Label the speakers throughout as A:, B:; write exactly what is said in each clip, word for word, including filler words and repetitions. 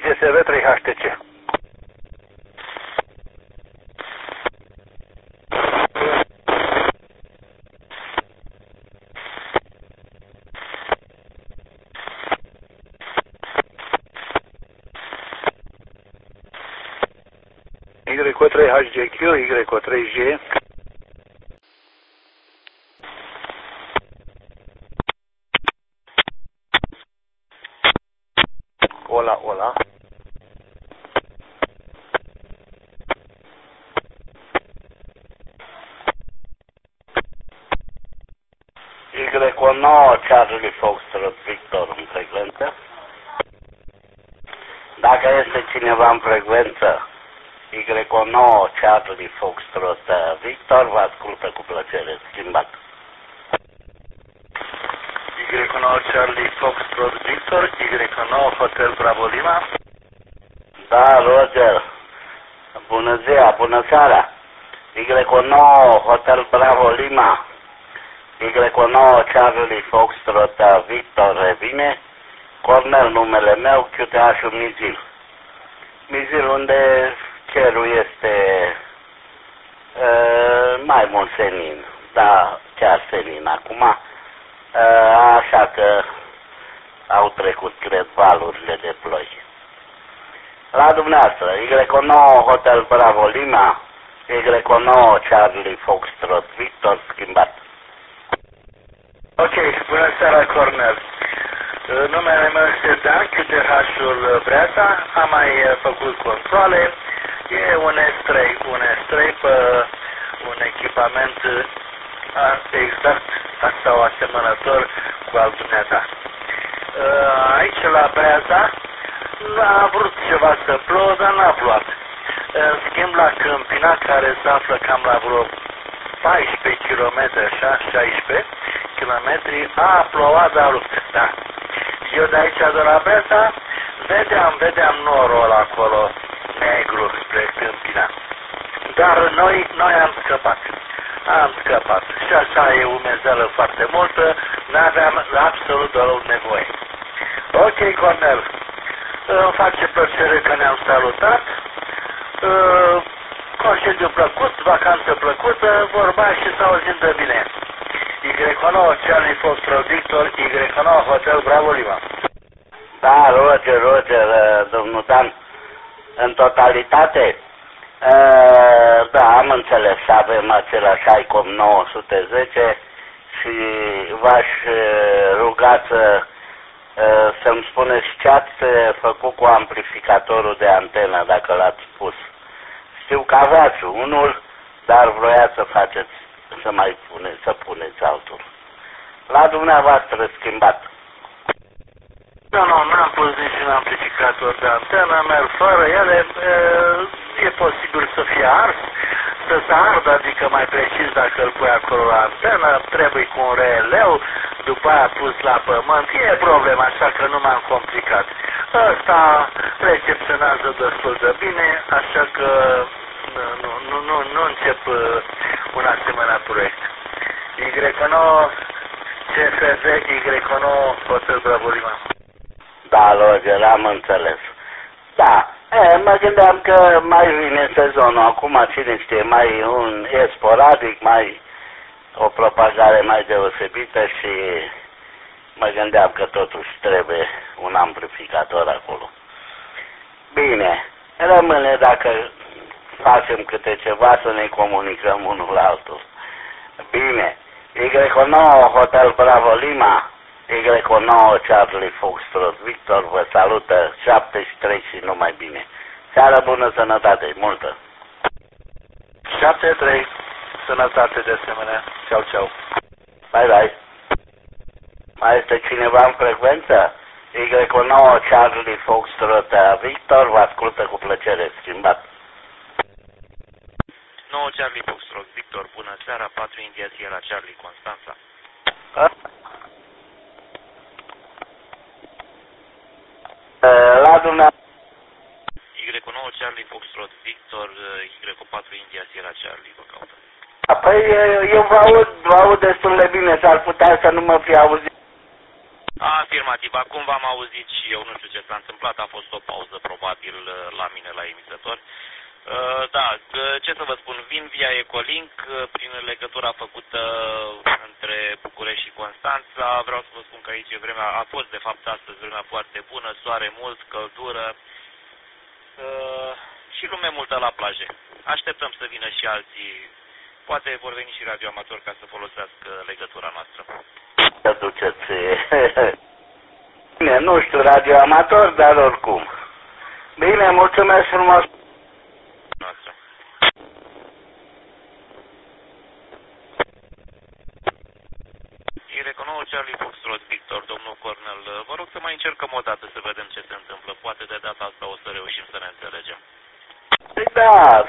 A: G S V trei H T C. Y O trei H G Q, Y O trei G. Ola, ola. Y O nouă Charlie Foxtrot Victor în frecvență. Dacă este cineva în frecvență, Y O nouă Charlie Foxtrot Victor vă ascultă cu plăcere. Schimbat.
B: Y O nouă Charlie Foxtrot Victor, Y O nouă Hotel Bravo Lima.
A: Da, Roger. Bună ziua, bună seara. Y O nouă Hotel Bravo Lima. Y O nouă Charlie Foxtrot Victor revine. Cornel numele meu, Q T H-ul Mizil. Mizil unde cerul este uh, mai mult senin, da, chiar senin acum, uh, așa că au trecut, cred, valurile de ploi. La dumneavoastră, Y O nouă Hotel Bravo Lima, Y O nouă Charlie Foxtrot Victor, schimbat.
B: Ok, bună seara, Cornel. Numele meu este Dan, Q T H-ul Breața, am mai făcut controle, e un S trei, un S trei pe un echipament exact sau asemănător cu al dumneata. Aici la Breața a vrut ceva să plouă, dar n-a plouat. În schimb la Câmpina, care se află cam la vreo paisprezece kilometri, așa, șaisprezece kilometri, a plouat, dar rupt, da. Eu de aici, de la Breața, vedeam, vedeam norul ăla acolo, negru, spre Câmpina. Dar noi, noi am scăpat. Am scăpat. Și așa e umezeală foarte multă, n-aveam absolut deloc nevoie. Ok, Cornel, îmi face plăcere că ne-am salutat. Concediu plăcut, vacanță plăcută, vorba și să auzim de bine. Y O nouă Charlie Foxtrot Victor, Y O nouă Hotel Bravo Lima.
A: Da, Roger, Roger, domnul Dan, în totalitate, da, am înțeles, avem același ICOM nouă sute zece și v-aș ruga să să-mi spuneți ce ați făcut cu amplificatorul de antenă, dacă l-ați pus. Știu că aveați unul, dar vroiați să faceți, să mai puneți, să puneți altul. La dumneavoastră schimbat.
B: Nu, nu, n-am pus niciun amplificator de antenă, merg fără ele, e, e posibil să fie ars, să se ardă, adică mai precis dacă îl pui acolo la antenă, trebuie cu un releu, după aia pus la pământ, e problema, așa că nu m-am complicat. Ăsta recepționează destul de bine, așa că nu, nu, nu, nu încep un asemenea proiect. Y O nouă C F Z, Y O nouă Hotel Bravo Lima.
A: Da, Roger, am înțeles. Da, e, mă gândeam că mai vine sezonul, acum cine știe, mai un, e sporadic, mai o propagare mai deosebită și mă gândeam că totuși trebuie un amplificator acolo. Bine, rămâne dacă facem câte ceva să ne comunicăm unul la altul. Bine, Y O nouă Hotel Bravo Lima, Y O nouă Charlie Foxtrot Victor vă salută, șaptezeci și trei și numai bine. Seară bună, sănătate, multă!
B: șaptezeci și trei, sănătate de asemenea, ceau, ceau!
A: Bye, bye! Mai este cineva în frecvență? Y O nouă Charlie Foxtrot Victor vă ascultă cu plăcere, schimbat.
C: nouă Charlie Foxtrot Victor, bună seara, patru India Sierra Charlie Constanța.
A: La dumneavoastră.
C: Y O nouă Charlie Foxtrot Victor, Y O patru India Sierra Charlie, vă caută.
A: Păi eu vă aud, vă aud destul de bine, s-ar putea să nu mă fi auzit.
C: Afirmativ. Acum v-am auzit și eu, nu știu ce s-a întâmplat, a fost o pauză probabil la mine la emisător. Da, ce să vă spun, vin via Ecolink prin legătura făcută între București și Constanța. Vreau să vă spun că aici vremea, a fost de fapt astăzi vremea foarte bună, soare mult, căldură și lume multă la plaje. Așteptăm să vină și alții, poate vor veni și radioamatori ca să folosească legătura noastră.
A: Să duceți, bine, nu știu radioamator, dar oricum. Bine, mulțumesc frumos.
C: Noastră. Y nouă Charlie Foxtrot Victor, domnul Cornel, vă rog să mai încercăm o dată să vedem ce se întâmplă. Poate de data asta o să reușim să ne înțelegem.
A: Da,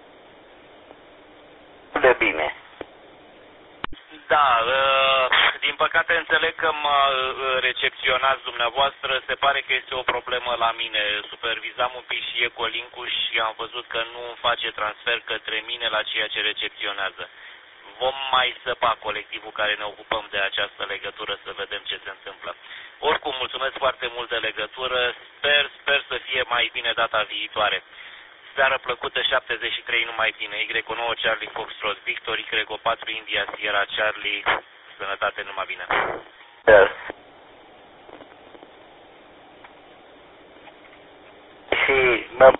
A: de bine.
C: Da, din păcate înțeleg că mă recepționați dumneavoastră, se pare că este o problemă la mine. Supervizam un pic și Ecolink-ul și am văzut că nu îmi face transfer către mine la ceea ce recepționează. Vom mai săpa colectivul care ne ocupăm de această legătură să vedem ce se întâmplă. Oricum, mulțumesc foarte mult de legătură, sper, sper să fie mai bine data viitoare. Seară plăcută, șaptezeci și trei numai bine, Y nouă Charlie Foxtrot Victor, Y patru India Sierra Charlie, sănătate numai bine.
A: Da. Și mă...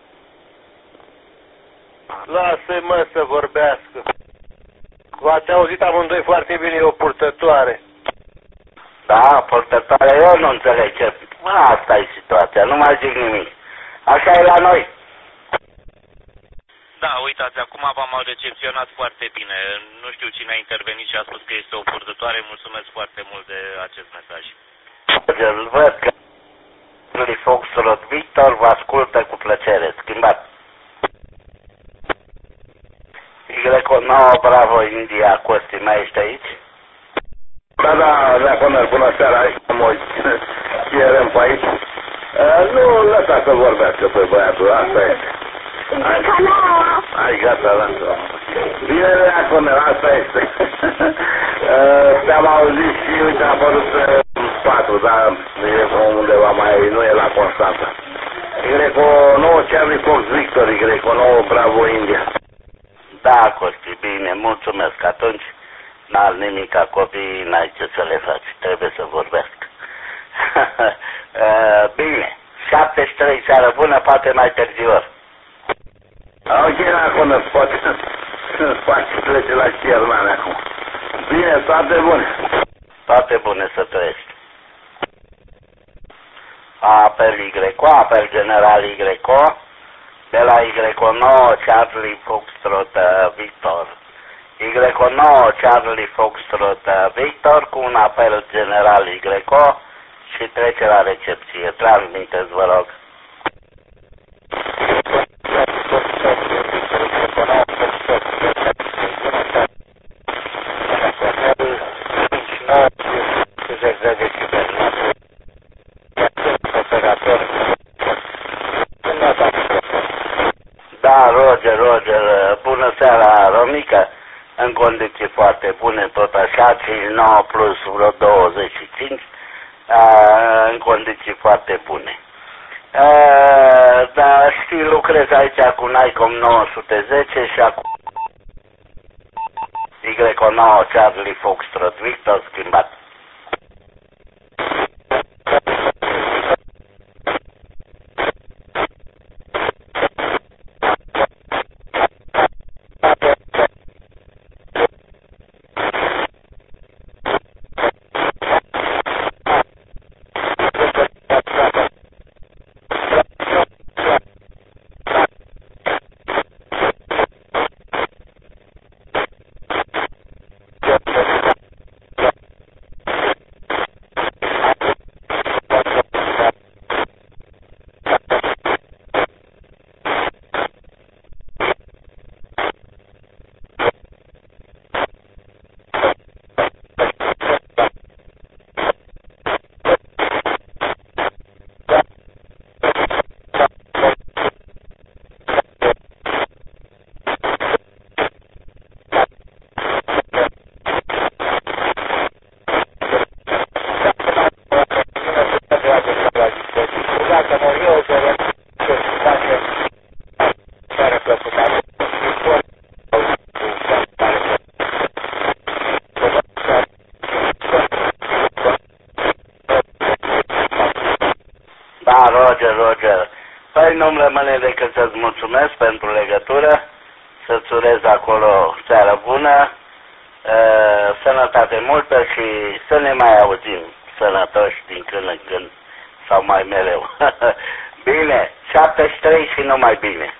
B: Lasă-mă să vorbească. V-ați auzit amândoi foarte bine, e o purtătoare.
A: Da, purtătoare, eu nu înțeleg ce... Asta e situația, nu mai zic nimic. Așa e la noi.
C: Da, uitați, acum v-am recepționat foarte bine. Nu știu cine a intervenit și a spus că este o purtătoare. Mulțumesc foarte mult de acest mesaj.
A: Îl văd că lui Foxtrot Victor vă ascultă cu plăcere. Schimbat. Y nouă Bravo India, Costi, mai ești aici?
B: Da, da, da, până, bună seara, aici am o cerem pe aici. Uh, nu, lăsa să vorbească pe băiatul, asta este. Hai, hai, gata, lasă. Bine, Leaconel, asta este. Te-am auzit și, uite, a apărut patru, dar e undeva mai, nu e la Constanța. Y nouă Charlie Fox Victor, Y nouă Bravo India.
A: Da, Costi, bine, mulțumesc. Atunci n-al nimica, copiii n-ai ce să le faci, trebuie să vorbească. Bine, șaptezeci și trei, seară bună, poate mai târziu.
B: Ok, acum poate faci trece la Cierman acum. Bine, toate bune.
A: Toate bune să trăiești. Apel Y, apel general Y, de la Y nouă Charlie Foxtrot Victor. Y nouă Charlie Foxtrot Victor cu un apel general Y și trece la recepție. Transmiteți, vă rog. Da, Roger, Roger, bună seara, Romica, în condiții foarte bune, tot așa, cincizeci și nouă plus vreo douăzeci și cinci, în condiții foarte bune. Da, știi, lucrez aici cu Nicom nouă sute zece și acum Y nouă Charlie Foxtrot Victor, schimbat. Roger. Păi nu-mi rămâne decât să-ți mulțumesc pentru legătură, să-ți urez acolo seară bună, uh, sănătate multă și să ne mai auzim sănătoși din când în când sau mai mereu. Bine, șaptezeci și trei și numai bine.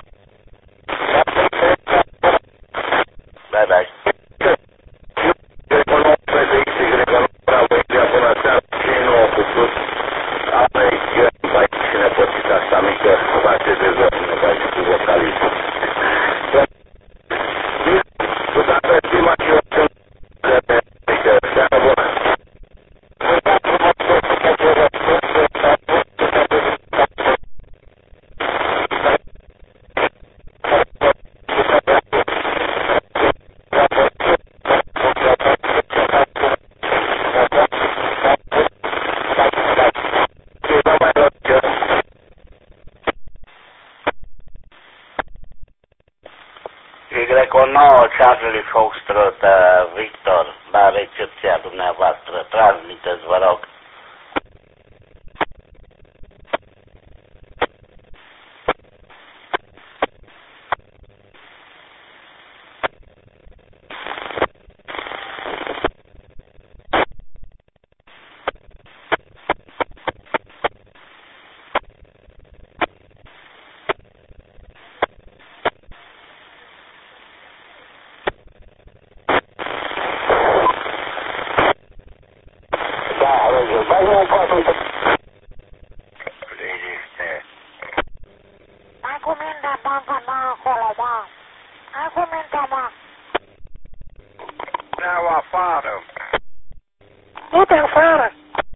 A: Bye bye. Y nouă Charlie Foxtrot, Victor, la recepția dumneavoastră. Transmiteți, vă rog. Liniște.
D: Acum minte, banca mea acolo, da. Acum minte, mă.
B: Vreau afară.
D: Du-te afară.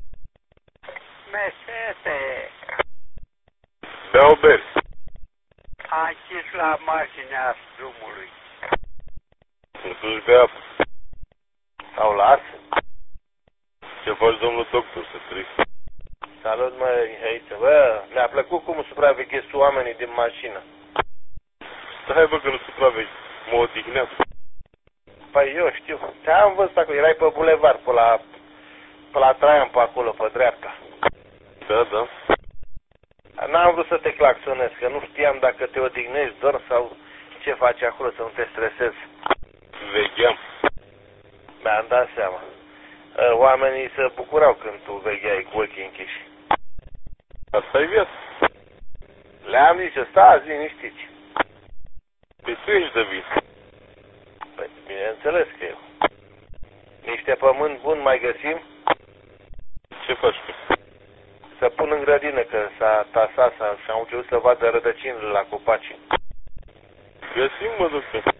B: Mesete.
E: Beau beri.
B: A închis la marginea drumului.
E: Să duci de apă. Sau las? Ce faci, domnul doctor, să treci? Salut, măi, aici. Bă, mi-a plăcut cum supraveghezi oamenii din mașină. Stai, bă, că nu supraveghi. Mă odihneam. Păi eu știu. Te-am văzut acolo. Erai pe bulevard, pe la, pe la Traian, pe acolo, pe dreapta. Da, da. N-am vrut să te claxonez, că nu știam dacă te odihnești, dormi sau ce faci acolo, să nu te stresezi. Vegheam. Mi-am dat seama. Oamenii se bucurau când tu vegheai cu ochii închiși. Asta-i viața. Le-am zis, stați liniștiți. Păi tu ești de vis. Păi, bineînțeles că eu. Niște pământ bun mai găsim? Ce faci tu? Să pun în grădină, că s-a tasat și am început să vadă rădăcinile la copaci. Găsim, mă, duc.